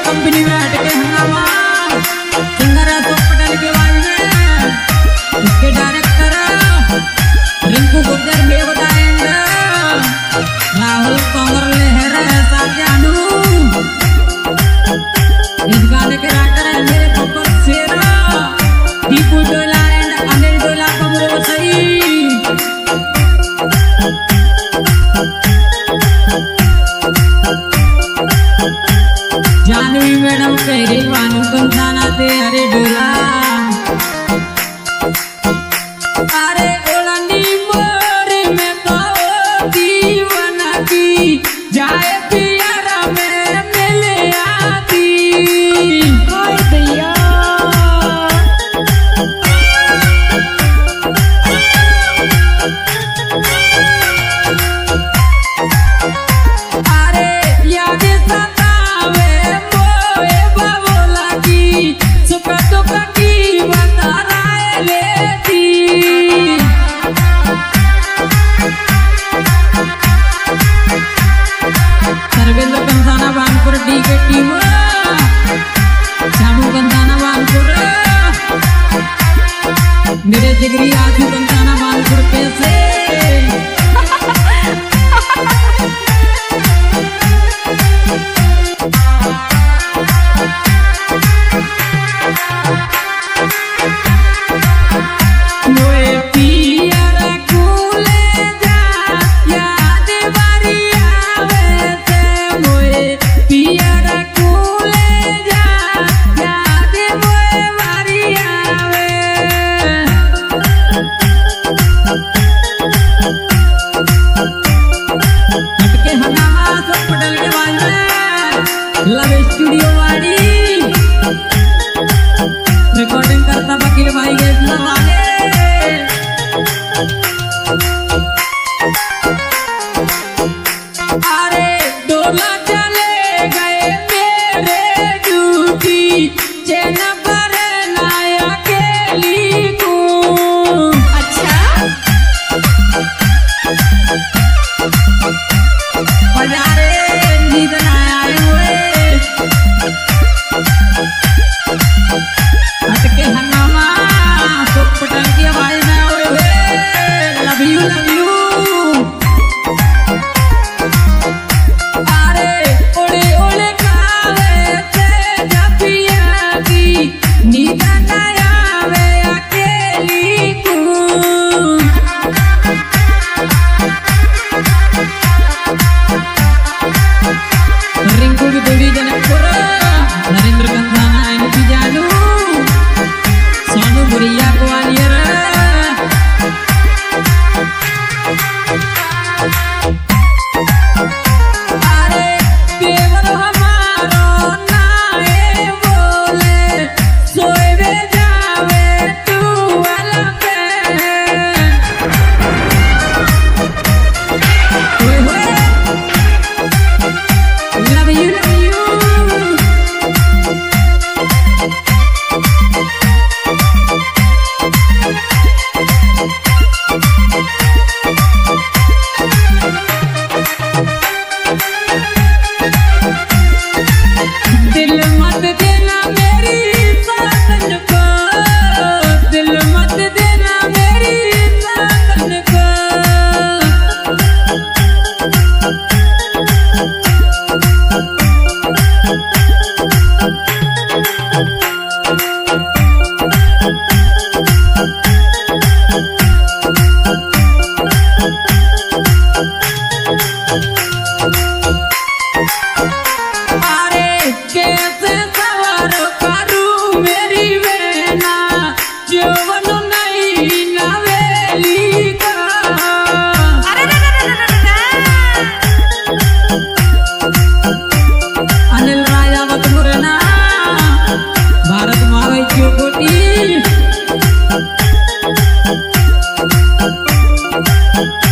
company में हटके हंगामा सिंगर अशोक पटेल के वाले इसके डायरेक्टर रिंकू गुर्जर बेवदा एंड राहुल कांगर लहर साथ जानू इस गाने के राइटर है मेरे पप्पा शेरा दीपू डोला एंड अनिल डोला कमरो सही जानवी मैडम तेरे वानू कंसाना ते अरे डोला अरे ओलानी मोरे में तो दीवाना की जाए पियारा में मिले आती हाय दैया अरे याद सतावे मोए बाबोला की सुख दुख की बता राय लेती Sarvendra Kansana Banpur D K team Shamu Kansana Banpur मेरे जिगरी आजू कंसाना बानपुर कैसे मोए पियारा कूले जा याद बारी आवे ते मोए पियारा कूले जा याद मोए बारी आवे हटके हंगामा सब पटेल के वाले लव स्टूडियो वाली रिकॉर्डिंग करता वकील भाई के वाले अरे डोला चले गए मेरे ड्यूटी चैन पर लाया केली को अच्छा बाजारे नींद ना आए हुए हटके हंगामा तो पटल के भाई में हुए लव यू अरे ओले ओले कावे ते जपिया की नींद ना आवे अकेली को रिंकू की देवी जनकपुर नरेंद्र कंसाना एनपी जानू सोनू बुरिया ग्वालियर अरे केवल हमारो नाए बोले सोए जावे तू वाला पे ओए लव यू दिल मत देना मेरी साजन को दिल मत देना मेरी साजन को अरे कैसे सवार करूं मेरी वेना जीवन नहीं नवेली का अनिल राजावत मुरना भारत मावई कोटी